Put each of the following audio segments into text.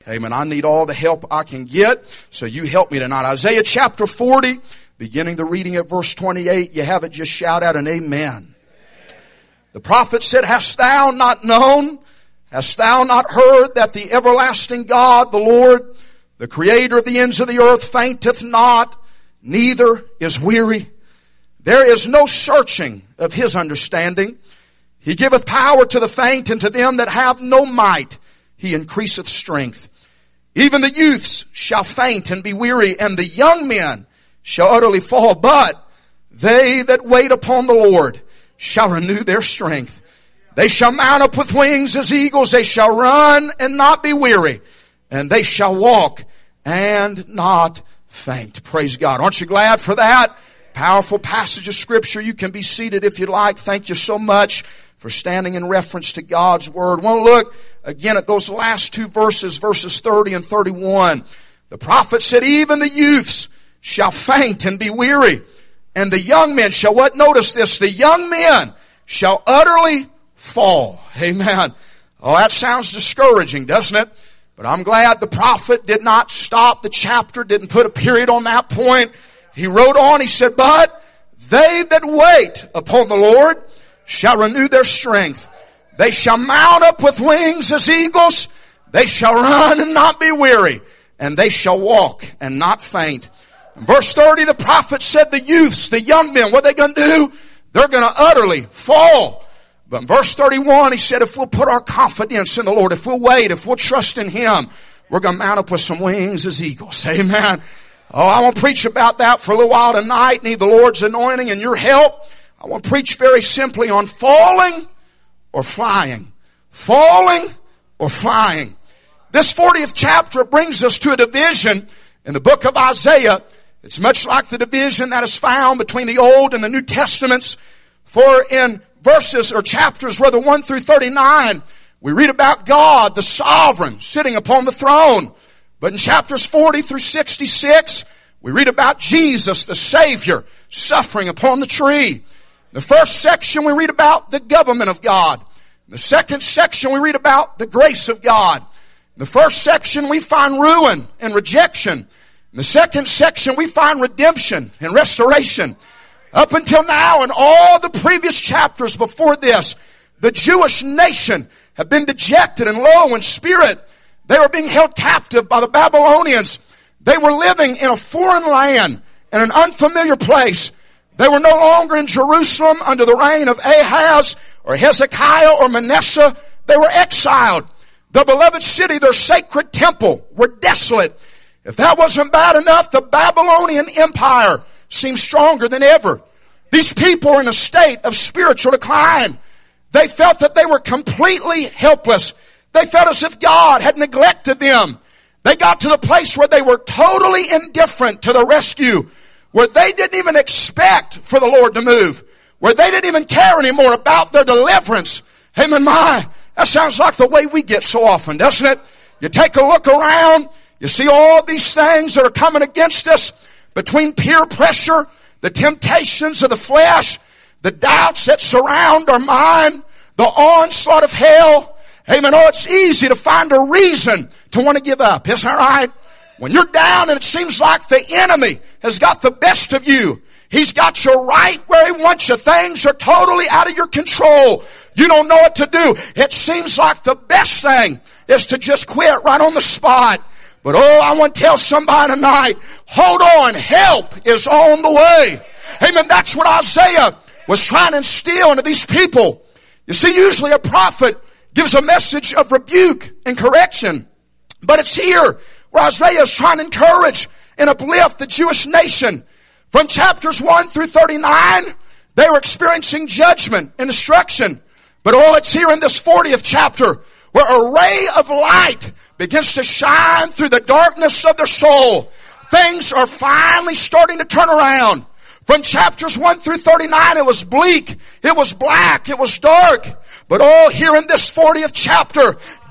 Amen. I need all the help I can get, so you help me tonight. Isaiah chapter 40, beginning the reading at verse 28. You have it, just shout out an amen. The prophet said, Hast thou not known? Hast thou not heard that the everlasting God, the Lord, the creator of the ends of the earth, fainteth not, neither is weary? There is no searching of his understanding. He giveth power to the faint, and to them that have no might he increaseth strength. Even the youths shall faint and be weary, and the young men shall utterly fall. But they that wait upon the Lord shall renew their strength. They shall mount up with wings as eagles. They shall run and not be weary, and they shall walk and not faint. Praise God. Aren't you glad for that? Powerful passage of Scripture. You can be seated if you'd like. Thank you so much for standing in reference to God's Word. I want to look again at those last two verses, verses 30 and 31. The prophet said, Even the youths shall faint and be weary, and the young men shall what? Notice this. The young men shall utterly fall. Amen. Oh, that sounds discouraging, doesn't it? But I'm glad the prophet did not stop the chapter, didn't put a period on that point. He wrote on, he said, But they that wait upon the Lord shall renew their strength. They shall mount up with wings as eagles. They shall run and not be weary, and they shall walk and not faint. In verse 30, the prophet said the youths, the young men, what are they going to do? They're going to utterly fall. But in verse 31, he said, if we'll put our confidence in the Lord, if we'll wait, if we'll trust in Him, we're going to mount up with some wings as eagles. Amen. Oh, I want to preach about that for a little while tonight. Need the Lord's anointing and your help. I want to preach very simply on falling or flying. Falling or flying. This 40th chapter brings us to a division in the book of Isaiah. It's much like the division that is found between the Old and the New Testaments. For in verses or chapters, rather 1 through 39, we read about God, the sovereign, sitting upon the throne. But in chapters 40 through 66, we read about Jesus, the Savior, suffering upon the tree. The first section, we read about the government of God. In the second section, we read about the grace of God. In the first section, we find ruin and rejection. In the second section, we find redemption and restoration. Up until now, in all the previous chapters before this, the Jewish nation have been dejected and low in spirit. They were being held captive by the Babylonians. They were living in a foreign land, in an unfamiliar place. They were no longer in Jerusalem under the reign of Ahaz or Hezekiah or Manasseh. They were exiled. The beloved city, their sacred temple, were desolate. If that wasn't bad enough, the Babylonian Empire seemed stronger than ever. These people were in a state of spiritual decline. They felt that they were completely helpless. They felt as if God had neglected them. They got to the place where they were totally indifferent to the rescue, where they didn't even expect for the Lord to move, where they didn't even care anymore about their deliverance. Amen. That sounds like the way we get so often, doesn't it? You take a look around, you see all these things that are coming against us between peer pressure, the temptations of the flesh, the doubts that surround our mind, the onslaught of hell. Amen. Oh, it's easy to find a reason to want to give up. Isn't that right? When you're down and it seems like the enemy has got the best of you, he's got you right where he wants you. Things are totally out of your control. You don't know what to do. It seems like the best thing is to just quit right on the spot. But oh, I want to tell somebody tonight, hold on, help is on the way. Amen. That's what Isaiah was trying to instill into these people. You see, usually a prophet gives a message of rebuke and correction. But it's here where Isaiah is trying to encourage and uplift the Jewish nation. From chapters 1 through 39, they were experiencing judgment and destruction. But oh, it's here in this 40th chapter where a ray of light begins to shine through the darkness of their soul. Things are finally starting to turn around. From chapters 1 through 39, it was bleak, it was black, it was dark. But oh, here in this 40th chapter,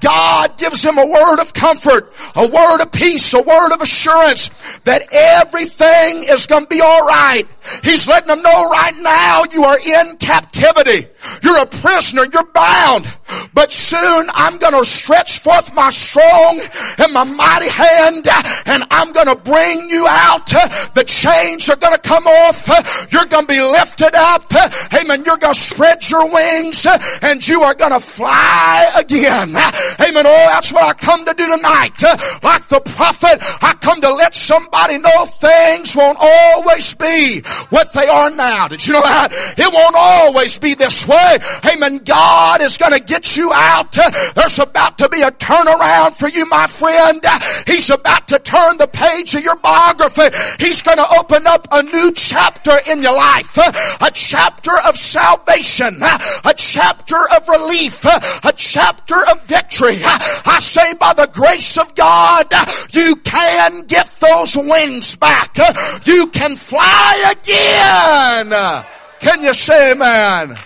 God gives him a word of comfort, a word of peace, a word of assurance that everything is going to be all right. He's letting them know right now you are in captivity. You're a prisoner. You're bound. But soon I'm going to stretch forth my strong and my mighty hand, and I'm going to bring you out. The chains are going to come off. You're going to be lifted up. Amen. You're going to spread your wings, and you are going to fly again. Amen. Oh, that's what I come to do tonight. Like the prophet, I come to let somebody know things won't always be what they are now. Did you know that? It won't always be this way. Amen. God is going to get you out. There's about to be a turnaround for you, my friend. He's about to turn the page of your biography. He's going to open up a new chapter in your life. A chapter of salvation. A chapter of relief. A chapter of victory. I say by the grace of God, you can get those wings back. You can fly again. Can you say amen?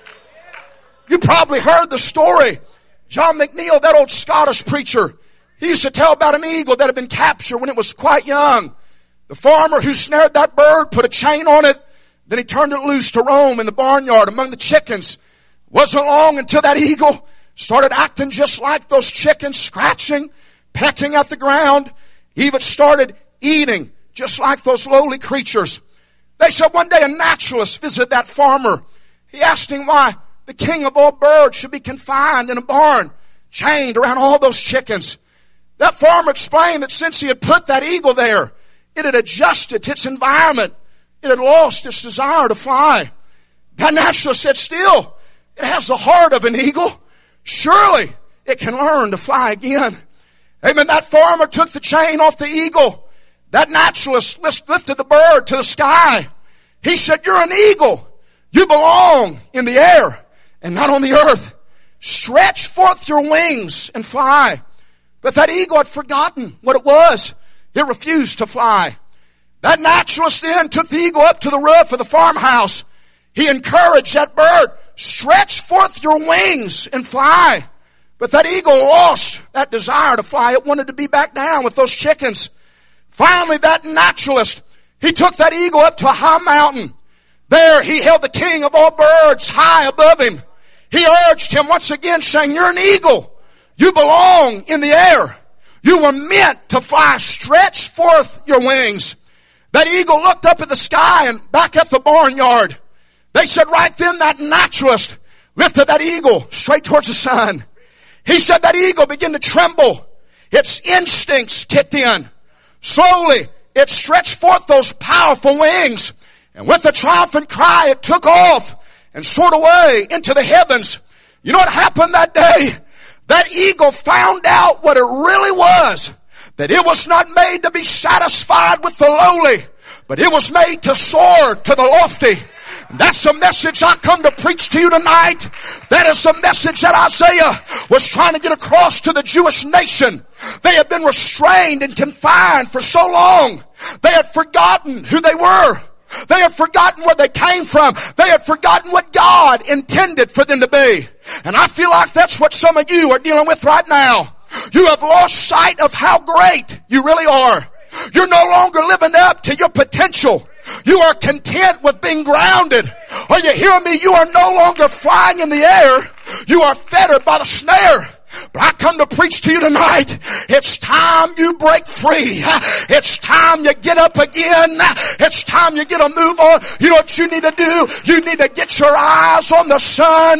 You probably heard the story. John McNeil, that old Scottish preacher, he used to tell about an eagle that had been captured when it was quite young. The farmer who snared that bird put a chain on it. Then he turned it loose to roam in the barnyard among the chickens. It wasn't long until that eagle started acting just like those chickens, scratching, pecking at the ground. He even started eating just like those lowly creatures. They said one day a naturalist visited that farmer. He asked him why the king of all birds should be confined in a barn, chained around all those chickens. That farmer explained that since he had put that eagle there, it had adjusted to its environment. It had lost its desire to fly. That naturalist said, still, it has the heart of an eagle. Surely it can learn to fly again. Amen. That farmer took the chain off the eagle. That naturalist lifted the bird to the sky. He said, you're an eagle. You belong in the air and not on the earth. Stretch forth your wings and fly. But that eagle had forgotten what it was. It refused to fly. That naturalist then took the eagle up to the roof of the farmhouse. He encouraged that bird, stretch forth your wings and fly. But that eagle lost that desire to fly. It wanted to be back down with those chickens. Finally, that naturalist, he took that eagle up to a high mountain. There he held the king of all birds high above him. He urged him once again, saying, you're an eagle. You belong in the air. You were meant to fly. Stretch forth your wings. That eagle looked up at the sky and back at the barnyard. They said right then that naturalist lifted that eagle straight towards the sun. He said that eagle began to tremble. Its instincts kicked in. Slowly, it stretched forth those powerful wings. And with a triumphant cry, it took off and soared away into the heavens. You know what happened that day? That eagle found out what it really was. That it was not made to be satisfied with the lowly, but it was made to soar to the lofty. And that's the message I come to preach to you tonight. That is the message that Isaiah was trying to get across to the Jewish nation. They had been restrained and confined for so long. They had forgotten who they were. They had forgotten where they came from. They had forgotten what God intended for them to be. And I feel like that's what some of you are dealing with right now. You have lost sight of how great you really are. You're no longer living up to your potential. You are content with being grounded. Are you hearing me? You are no longer flying in the air. You are fettered by the snare. But I come to preach to you tonight. It's time you break free. It's time you get up again. It's time you get a move on. You know what you need to do? You need to get your eyes on the Son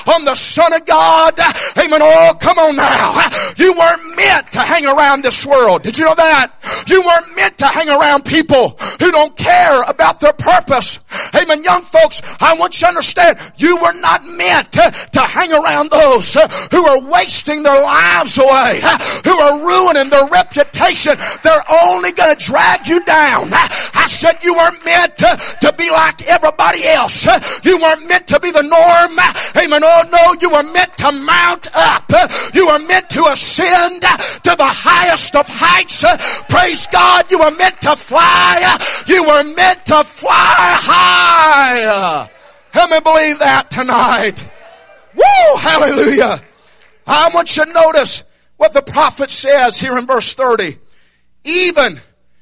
of God. Amen. Oh, come on now. You weren't meant to hang around this world. Did you know that? You weren't meant to hang around people who don't care about their purpose. Amen. Young folks, I want you to understand, you were not meant to hang around those who are wasting their lives away, who are ruining their reputation. They're only going to drag you down. I said you weren't meant to be like everybody else. You weren't meant to be the norm. Amen. Oh no, you were meant to mount up. You were meant to ascend to the highest of heights. Praise God, you were meant to fly. You were meant to fly high. Help me believe that tonight. Woo! Hallelujah. I want you to notice what the prophet says here in verse 30. Even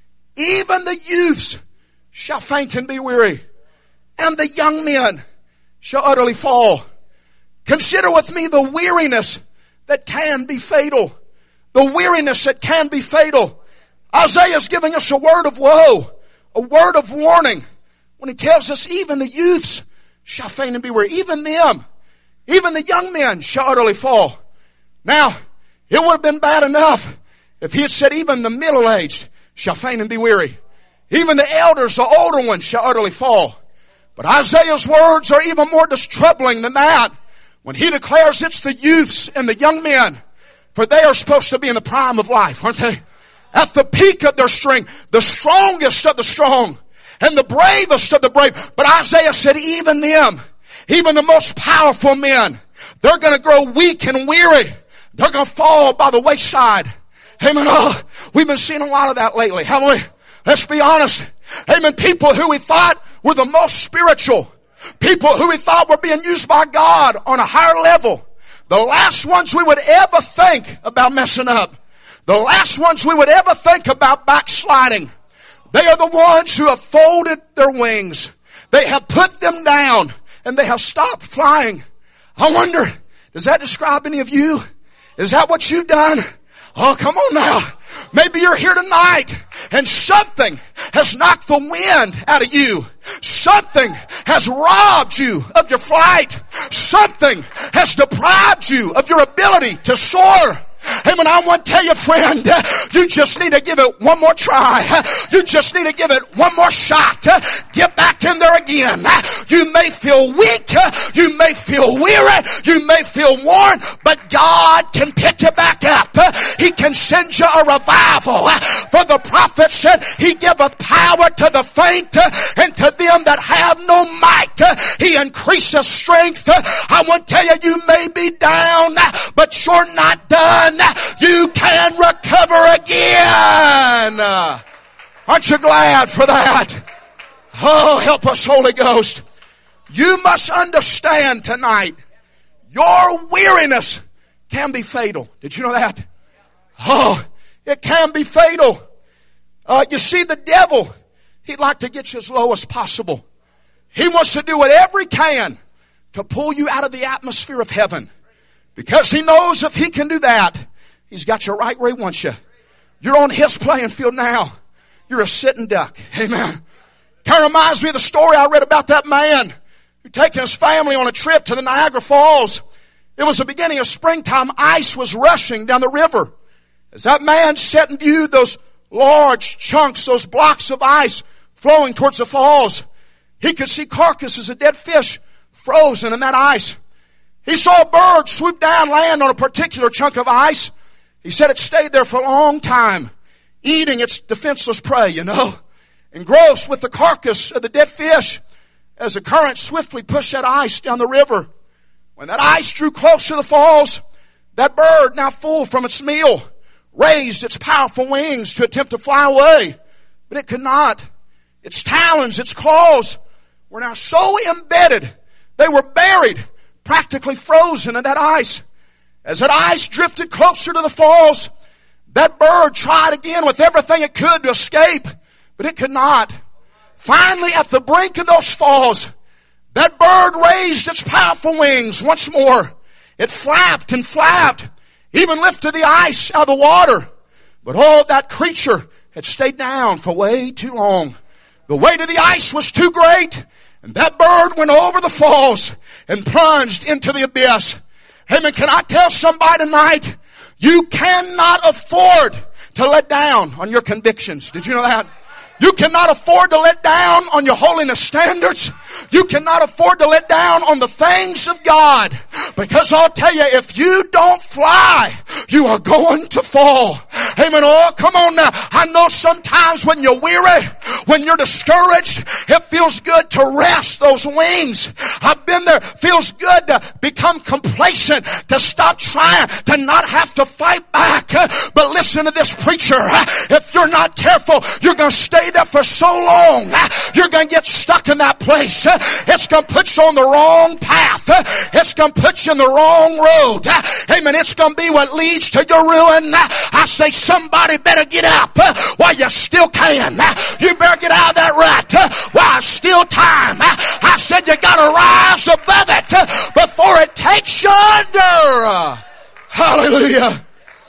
the youths shall faint and be weary, and the young men shall utterly fall. Consider with me the weariness that can be fatal. The weariness that can be fatal. Isaiah is giving us a word of woe, a word of warning, when he tells us even the youths shall faint and be weary. Even them, even the young men shall utterly fall. Now, it would have been bad enough if he had said even the middle-aged shall faint and be weary. Even the elders, the older ones, shall utterly fall. But Isaiah's words are even more troubling than that when he declares it's the youths and the young men, for they are supposed to be in the prime of life, aren't they? At the peak of their strength, the strongest of the strong, and the bravest of the brave. But Isaiah said even them, even the most powerful men, they're going to grow weak and weary. They're going to fall by the wayside. Amen. Oh, we've been seeing a lot of that lately, haven't we? Let's be honest. Amen. People who we thought were the most spiritual, people who we thought were being used by God on a higher level, the last ones we would ever think about messing up, the last ones we would ever think about backsliding, they are the ones who have folded their wings. They have put them down and they have stopped flying. I wonder, does that describe any of you? Is that what you've done? Oh, come on now. Maybe you're here tonight and something has knocked the wind out of you. Something has robbed you of your flight. Something has deprived you of your ability to soar. Amen. I want to tell you, friend, you just need to give it one more try. You just need to give it one more shot. Get back in there again. You may feel weak. You may feel weary. You may feel worn, but God can pick you back up. He can send you a revival. For the prophet said, He giveth power to the faint, and to them that have no might, He increaseth strength. I want to tell you, you may be down, but you're not done. You can recover again. Aren't you glad for that? Oh, help us, Holy Ghost. You must understand tonight, your weariness can be fatal. Did you know that? Oh, it can be fatal. You see, the devil, he'd like to get you as low as possible. He wants to do whatever he can to pull you out of the atmosphere of heaven. Because he knows if he can do that, he's got you right where he wants you. You're on his playing field now. You're a sitting duck. Amen. Kind of reminds me of the story I read about that man who taken his family on a trip to the Niagara Falls. It was the beginning of springtime. Ice was rushing down the river. As that man sat and viewed those large chunks, those blocks of ice flowing towards the falls, he could see carcasses of dead fish frozen in that ice. He saw a bird swoop down, land on a particular chunk of ice. He said it stayed there for a long time, eating its defenseless prey, engrossed with the carcass of the dead fish as the current swiftly pushed that ice down the river. When that ice drew close to the falls, that bird, now full from its meal, raised its powerful wings to attempt to fly away. But it could not. Its talons, its claws were now so embedded, they were buried, practically frozen in that ice. As that ice drifted closer to the falls, that bird tried again with everything it could to escape, but it could not. Finally, at the brink of those falls, that bird raised its powerful wings once more. It flapped and flapped, even lifted the ice out of the water. But that creature had stayed down for way too long. The weight of the ice was too great, and that bird went over the falls and plunged into the abyss. Amen. Can I tell somebody tonight, you cannot afford to let down on your convictions. Did you know that? You cannot afford to let down on your holiness standards. You cannot afford to let down on the things of God. Because I'll tell you, if you don't fly, you are going to fall. Amen. Oh, come on now. I know sometimes when you're weary, when you're discouraged, it feels good to rest those wings. I've been there. It feels good to become complacent, to stop trying, to not have to fight back. But listen to this, preacher. If you're not careful, you're going to stay there for so long, you're going to get stuck in that place. It's going to put you on the wrong path. It's going to put you in the wrong road. Amen. It's going to be what leads to your ruin. I say somebody better get up while you still can. You better get out of that rut while it's still time. I said you got to rise above it before it takes you under. Hallelujah.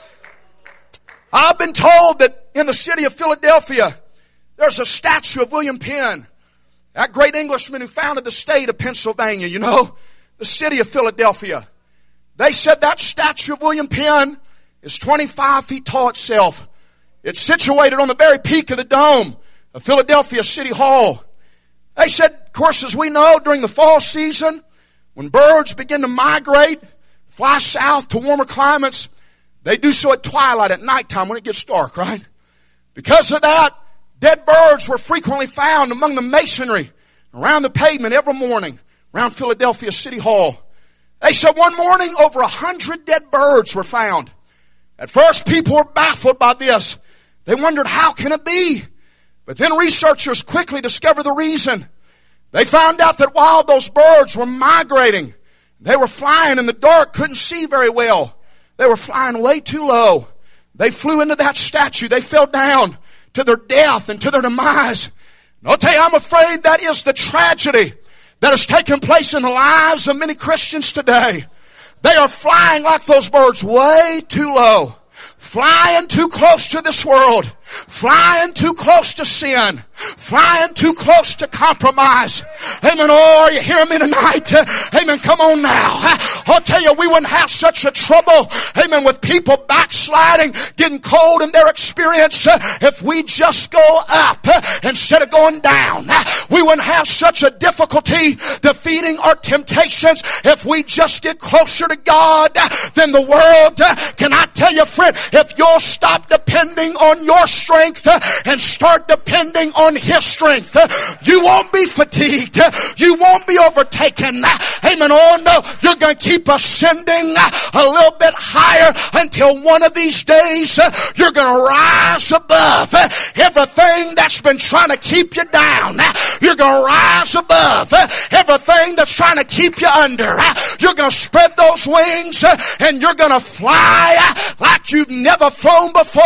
I've been told that in the city of Philadelphia, there's a statue of William Penn, that great Englishman who founded the state of Pennsylvania, you know, the city of Philadelphia. They said that statue of William Penn is 25 feet tall itself. It's situated on the very peak of the dome of Philadelphia City Hall. They said, of course, as we know, during the fall season, when birds begin to migrate, fly south to warmer climates, they do so at twilight, at nighttime when it gets dark, right? Because of that, dead birds were frequently found among the masonry around the pavement every morning around Philadelphia City Hall. They said one morning over 100 dead birds were found. At first, people were baffled by this. They wondered, how can it be? But then researchers quickly discovered the reason. They found out that while those birds were migrating, they were flying in the dark, couldn't see very well. They were flying way too low. They flew into that statue. They fell down to their death and to their demise. And I'll tell you, I'm afraid that is the tragedy that has taken place in the lives of many Christians today. They are flying like those birds way too low. Flying too close to this world. Flying too close to sin. Flying too close to compromise. Amen. Oh, are you hearing me tonight? Amen. Come on now. I'll tell you, we wouldn't have such a trouble, amen, with people backsliding, getting cold in their experience if we just go up instead of going down. We wouldn't have such a difficulty defeating our temptations if we just get closer to God than the world. Can I tell you, friend, if you'll stop depending on your strength and start depending on His strength, you won't be fatigued. You won't be overtaken. Amen. Oh no, you're going to keep ascending a little bit higher until one of these days you're going to rise above everything that's been trying to keep you down. You're going to rise above everything that's trying to keep you under. You're going to spread those wings and you're going to fly like you've never flown before.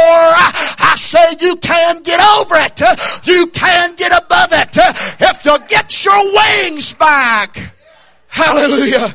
I say you can get over it. You can get above it if you'll get your wings back. Hallelujah.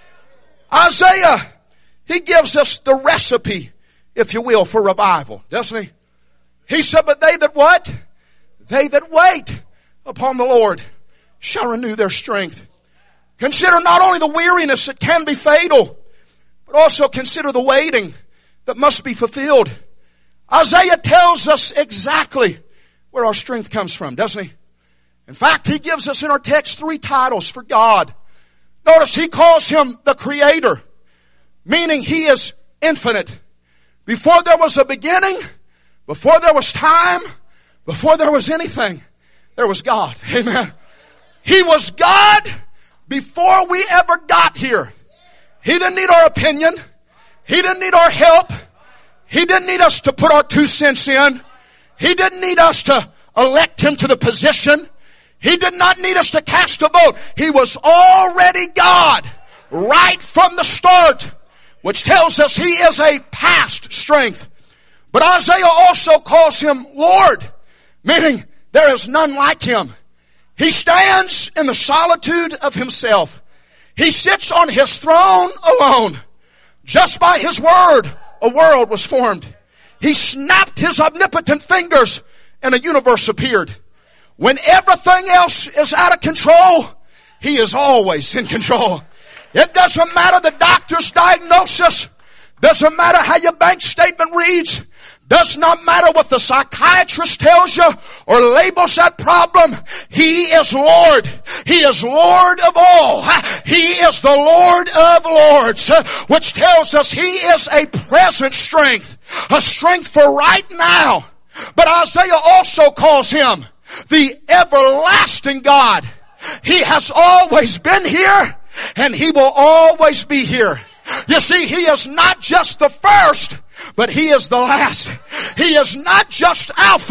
Isaiah, he gives us the recipe, if you will, for revival, doesn't he? He said, but they that what? They that wait upon the Lord shall renew their strength. Consider not only the weariness that can be fatal, but also consider the waiting that must be fulfilled. Isaiah tells us exactly where our strength comes from, doesn't he? In fact, he gives us in our text 3 titles for God. Notice he calls Him the Creator, meaning He is infinite. Before there was a beginning, before there was time, before there was anything, there was God. Amen. He was God before we ever got here. He didn't need our opinion. He didn't need our help. He didn't need us to put our 2 cents in. He didn't need us to elect Him to the position. He did not need us to cast a vote. He was already God right from the start, which tells us He is a past strength. But Isaiah also calls Him Lord, meaning there is none like Him. He stands in the solitude of Himself. He sits on His throne alone. Just by His word, a world was formed. He snapped His omnipotent fingers and a universe appeared. When everything else is out of control, He is always in control. It doesn't matter the doctor's diagnosis. Doesn't matter how your bank statement reads. Does not matter what the psychiatrist tells you or labels that problem. He is Lord. He is Lord of all. He is the Lord of lords, which tells us He is a present strength, a strength for right now. But Isaiah also calls Him the everlasting God. He has always been here and He will always be here. You see, He is not just the first, but He is the last. He is not just Alpha,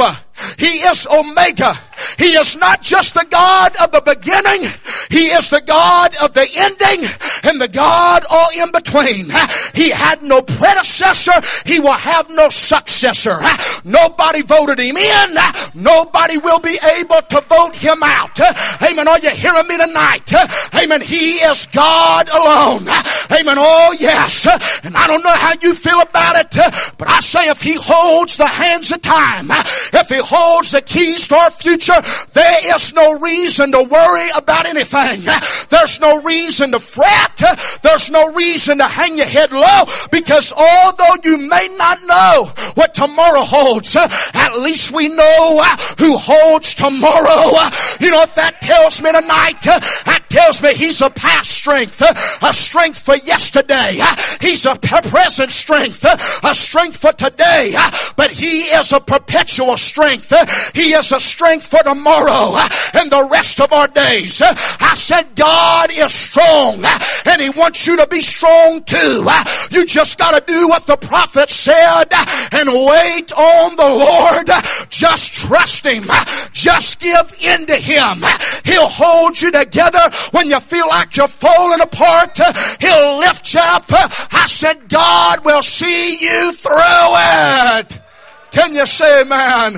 He is Omega. He is not just the God of the beginning. He is the God of the ending and the God all in between. He had no predecessor. He will have no successor. Nobody voted him in. Nobody will be able to vote him out. Amen. Are you hearing me tonight? Amen. He is God alone. Amen. Oh yes. And I don't know how you feel about it, but I say if he holds the hands of time, if he holds the keys to our future, there is no reason to worry about anything. There's no reason to fret. There's no reason to hang your head low, because although you may not know what tomorrow holds, at least we know who holds tomorrow. You know what that tells me tonight? That tells me he's a past strength, a strength for yesterday. He's a present strength, a strength for today. But he is a perpetual strength. He is a strength for tomorrow and the rest of our days. I said God is strong, and he wants you to be strong too. You just got to do what the prophet said and wait on the Lord. Just trust him. Just give in to him. He'll hold you together when you feel like you're falling apart. He'll lift you up. I said God will see you through it. Can you say amen?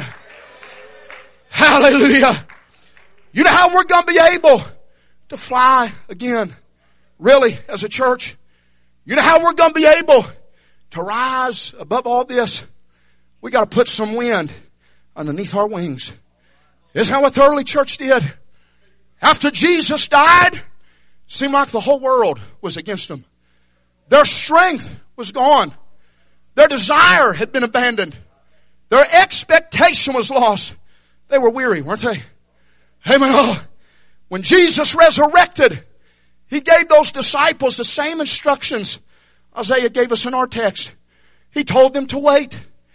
Hallelujah. You know how we're going to be able to fly again, really, as a church? You know how we're going to be able to rise above all this? We got to put some wind underneath our wings. Isn't that what the early church did? After Jesus died, it seemed like the whole world was against them. Their strength was gone. Their desire had been abandoned. Their expectation was lost. They were weary, weren't they? Amen. Oh, when Jesus resurrected, he gave those disciples the same instructions Isaiah gave us in our text. He told them to wait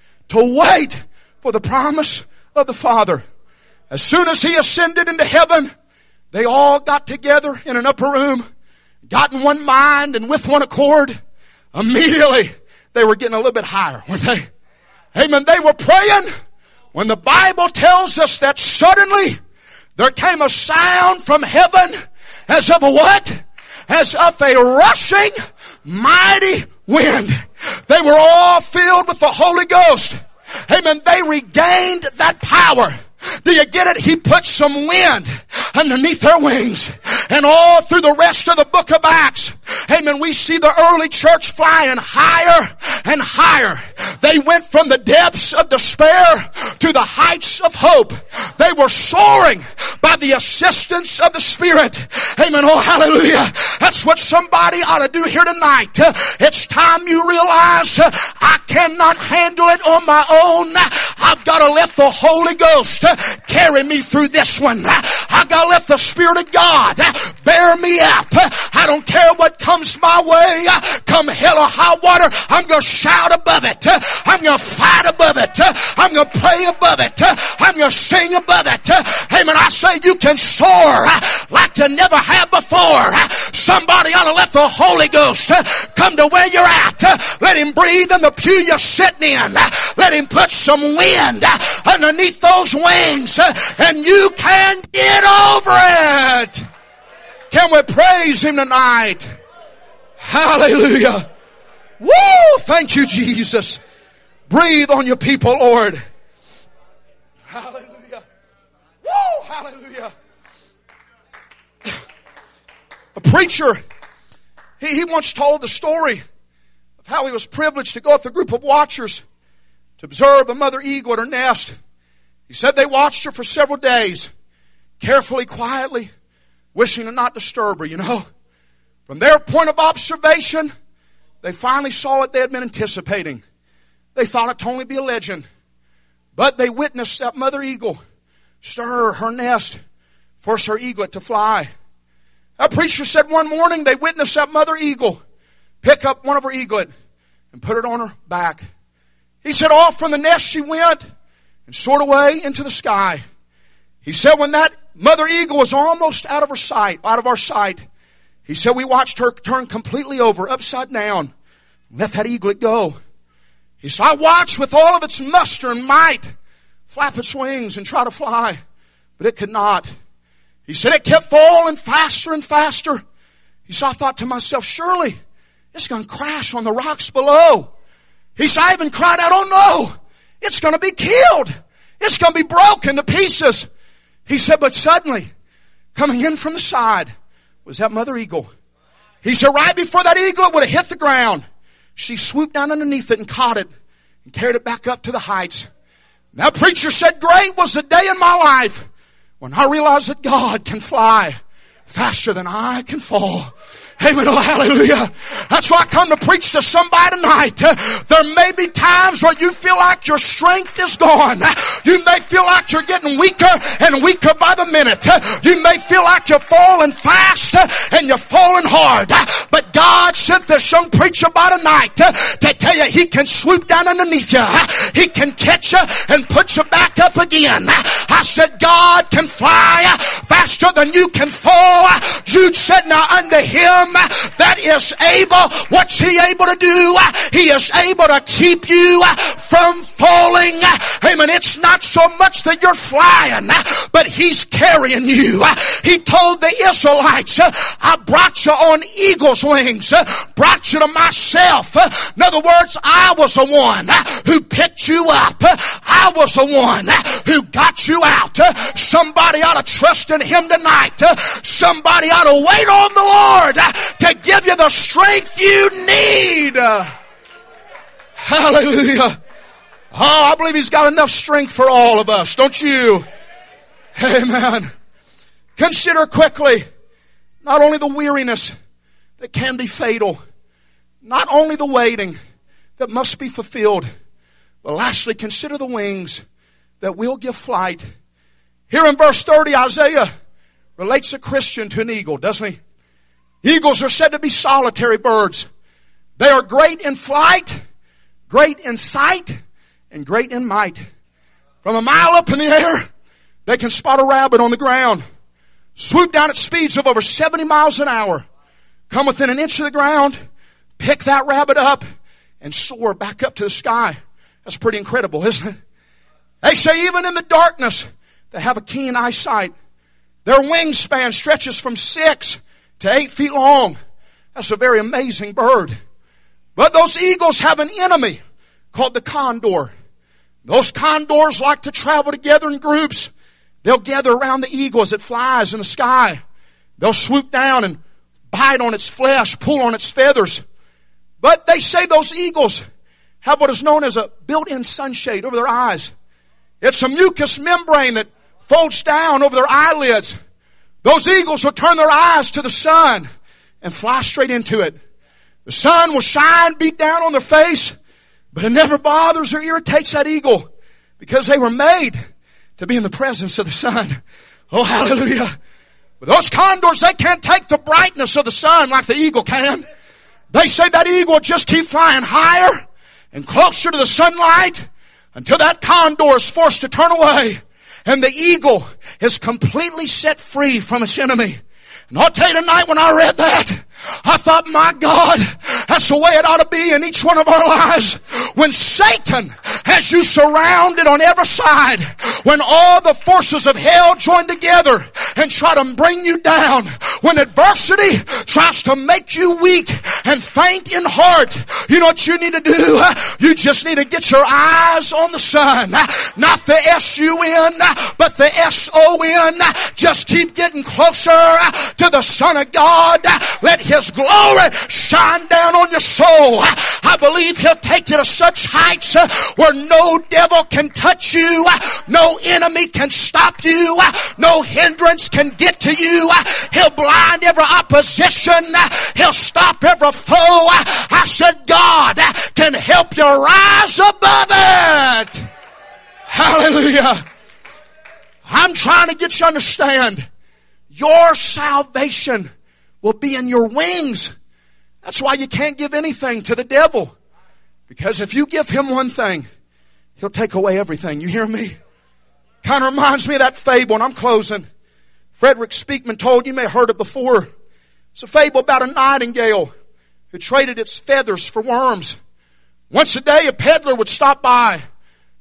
for the promise of the Father. As soon as he ascended into heaven, they all got together in an upper room, got in one mind and with one accord. Immediately, they were getting a little bit higher, weren't they? Amen. They were praying when the Bible tells us that suddenly there came a sound from heaven as of a what? As of a rushing mighty wind. They were all filled with the Holy Ghost. Amen. They regained that power. Do you get it? He put some wind underneath their wings. And all through the rest of the book of Acts, amen, we see the early church flying higher and higher. They went from the depths of despair to the heights of hope. They were soaring by the assistance of the Spirit. Amen. Oh, hallelujah. That's what somebody ought to do here tonight. It's time you realize I cannot handle it on my own. I've got to let the Holy Ghost carry me through this one. I've got to let the Spirit of God bear me up. I don't care what comes my way. Come hell or high water, I'm going to shout above it. I'm going to fight above it. I'm going to pray above it. I'm going to sing above it. Amen. I say you can soar like you never have before. Somebody ought to let the Holy Ghost come to where you're at. Let him breathe in the pew you're sitting in. Let him put some wind underneath those wings, and you can get over it. Can we praise him tonight? Hallelujah. Woo! Thank you, Jesus. Breathe on your people, Lord. Hallelujah. Woo! Hallelujah. A preacher, he once told the story of how he was privileged to go with a group of watchers to observe a mother eagle at her nest. He said they watched her for several days, carefully, quietly, wishing to not disturb her, you know. From their point of observation, they finally saw what they had been anticipating. They thought it to only be a legend. But they witnessed that mother eagle stir her nest, force her eaglet to fly. That preacher said one morning they witnessed that mother eagle pick up one of her eaglet and put it on her back. He said off from the nest she went and soared away into the sky. He said when that mother eagle was almost out of our sight, he said we watched her turn completely over, upside down, and let that eaglet go. He said I watched with all of its muster and might flap its wings and try to fly, but it could not. He said it kept falling faster and faster. He said, I thought to myself, surely it's going to crash on the rocks below. He said, I even cried out, oh no, it's going to be killed. It's going to be broken to pieces. He said, but suddenly, coming in from the side was that mother eagle. He said, right before that eagle would have hit the ground, she swooped down underneath it and caught it and carried it back up to the heights. And that preacher said, great was the day in my life when I realized that God can fly faster than I can fall. Amen. Oh, hallelujah. That's why I come to preach to somebody tonight. There may be times where you feel like your strength is gone. You may feel like you're getting weaker and weaker by the minute. You may feel like you're falling fast and you're falling hard. But God sent this young preacher by tonight to tell you He can swoop down underneath you. He can catch you and put you back up again. I said God can fly faster than you can fall. Jude said, now unto Him that is able, what's He able to do? He is able to keep you from falling. Amen. It's not so much that you're flying, but He's carrying you. He told the Israelites, I brought you on eagle's wings, brought you to myself. In other words, I was the one who picked you up. I was the one who got you out. Somebody ought to trust in Him tonight. Somebody ought to wait on the Lord to give you the strength you need. Hallelujah. Oh, I believe He's got enough strength for all of us, don't you? Amen. Consider quickly not only the weariness that can be fatal, not only the waiting that must be fulfilled, but lastly, consider the wings that will give flight. Here in verse 30, Isaiah relates a Christian to an eagle, doesn't he? Eagles are said to be solitary birds. They are great in flight, great in sight, and great in might. From a mile up in the air, they can spot a rabbit on the ground, swoop down at speeds of over 70 miles an hour, come within an inch of the ground, pick that rabbit up, and soar back up to the sky. That's pretty incredible, isn't it? They say even in the darkness, they have a keen eyesight. Their wingspan stretches from 6 to 8 feet long. That's a very amazing bird. But those eagles have an enemy called the condor. Those condors like to travel together in groups. They'll gather around the eagle as it flies in the sky. They'll swoop down and bite on its flesh, pull on its feathers. But they say those eagles have what is known as a built-in sunshade over their eyes. It's a mucous membrane that folds down over their eyelids. Those eagles will turn their eyes to the sun and fly straight into it. The sun will shine, beat down on their face, but it never bothers or irritates that eagle because they were made to be in the presence of the sun. Oh, hallelujah. But those condors, they can't take the brightness of the sun like the eagle can. They say that eagle will just keep flying higher and closer to the sunlight until that condor is forced to turn away and the eagle is completely set free from its enemy. And I'll tell you tonight, when I read that, I thought, my God, that's the way it ought to be in each one of our lives. When Satan has you surrounded on every side, when all the forces of hell join together and try to bring you down, when adversity tries to make you weak and faint in heart, you know what you need to do? You just need to get your eyes on the sun. Not the S-U-N, but the S-O-N. Just keep getting closer to the Son of God. Let His glory shine down on your soul. I believe He'll take you to such heights where no devil can touch you, no enemy can stop you, no hindrance can get to you. He'll blind every opposition. He'll stop every foe. I said God can help you rise above it. Hallelujah. I'm trying to get you to understand, your salvation will be in your wings. That's why you can't give anything to the devil. Because if you give him one thing, he'll take away everything. You hear me? Kind of reminds me of that fable, and I'm closing. Frederick Speakman told, you may have heard it before. It's a fable about a nightingale who traded its feathers for worms. Once a day, a peddler would stop by,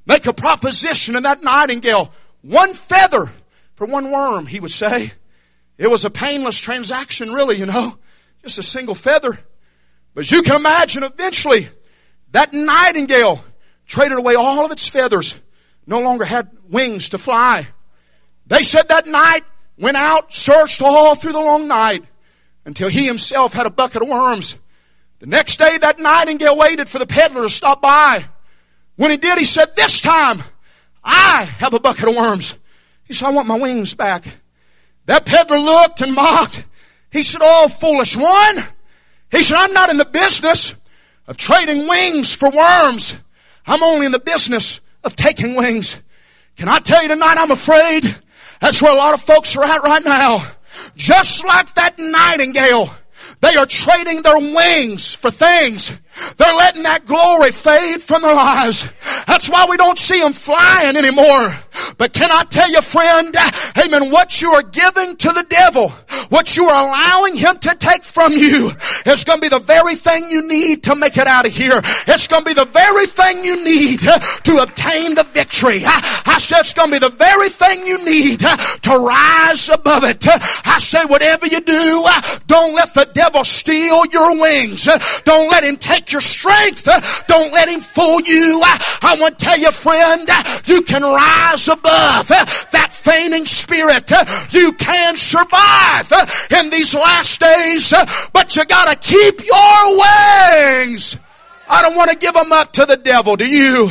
make a proposition, and that nightingale, one feather for one worm, he would say. It was a painless transaction, really, just a single feather. But you can imagine eventually that nightingale traded away all of its feathers, no longer had wings to fly. They said that night, went out, searched all through the long night until he himself had a bucket of worms. The next day, that nightingale waited for the peddler to stop by. When he did, he said, "This time, I have a bucket of worms." He said, "I want my wings back." That peddler looked and mocked. He said, "Oh, foolish one." He said, "I'm not in the business of trading wings for worms. I'm only in the business of taking wings." Can I tell you tonight, I'm afraid that's where a lot of folks are at right now. Just like that nightingale, they are trading their wings for things. They're letting that glory fade from their lives. That's why we don't see them flying anymore. But can I tell you, friend, amen, what you are giving to the devil, what you are allowing him to take from you, is going to be the very thing you need to make it out of here. It's going to be the very thing you need to obtain the victory. I said it's going to be the very thing you need to rise above it. I say whatever you do, don't let the devil steal your wings. Don't let him take your strength. Don't let him fool you. I want to tell you, friend, you can rise above that fainting spirit. You can survive in these last days, but you got to keep your wings. I don't want to give them up to the devil, do you?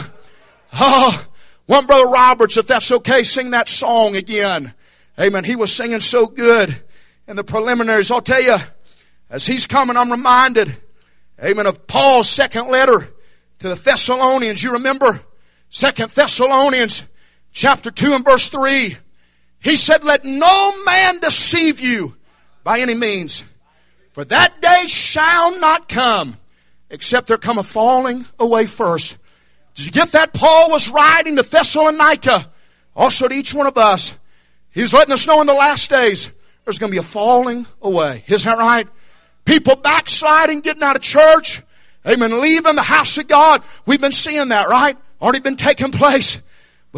Oh, one Brother Roberts, if that's okay, sing that song again. Amen. He was singing so good in the preliminaries. I'll tell you, as he's coming, I'm reminded, amen, of Paul's second letter to the Thessalonians. You remember 2 Thessalonians chapter 2 and verse 3. He said, "Let no man deceive you by any means, for that day shall not come, except there come a falling away first." Did you get that? Paul was writing to Thessalonica, also to each one of us. He's letting us know in the last days there's going to be a falling away. Isn't that right? People backsliding, getting out of church. Amen. Leaving the house of God. We've been seeing that, right? Already been taking place. But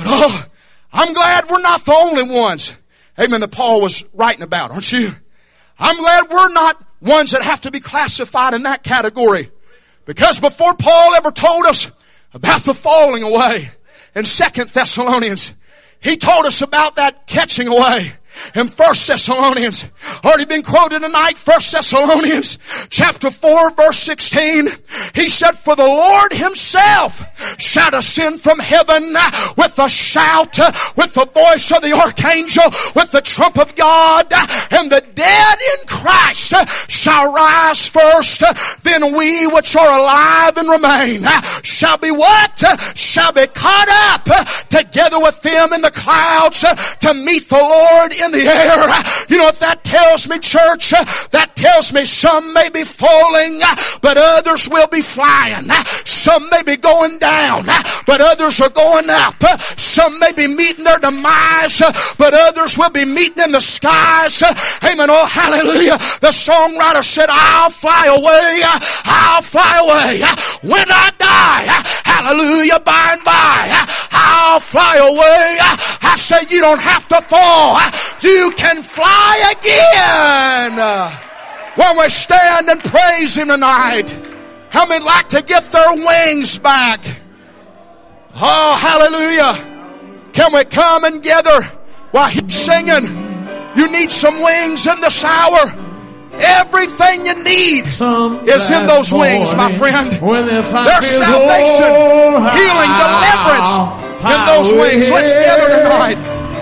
I'm glad we're not the only ones, amen, that Paul was writing about, aren't you? I'm glad we're not ones that have to be classified in that category. Because before Paul ever told us about the falling away in 2 Thessalonians, he told us about that catching away in 1 Thessalonians. Already been quoted tonight, 1 Thessalonians chapter 4 verse 16. He said, "For the Lord himself shall descend from heaven with a shout, with the voice of the archangel, with the trump of God, and the dead in Christ shall rise first. Then we which are alive and remain shall be what? Shall be caught up together with them in the clouds to meet the Lord in the air." You know what that tells me, church? That tells me some may be falling, but others will be flying. Some may be going down, but others are going up. Some may be meeting their demise, but others will be meeting in the skies. Amen. Oh, hallelujah. The songwriter said, "I'll fly away. I'll fly away. When I die, hallelujah, by and by, I'll fly away." I say you don't have to fall. You can fly again. When we stand and praise him tonight, how many like to get their wings back? Oh, hallelujah. Can we come and gather while he's singing? You need some wings in this hour. Everything you need is in those wings, my friend. There's salvation, healing, deliverance in those wings. Let's gather tonight.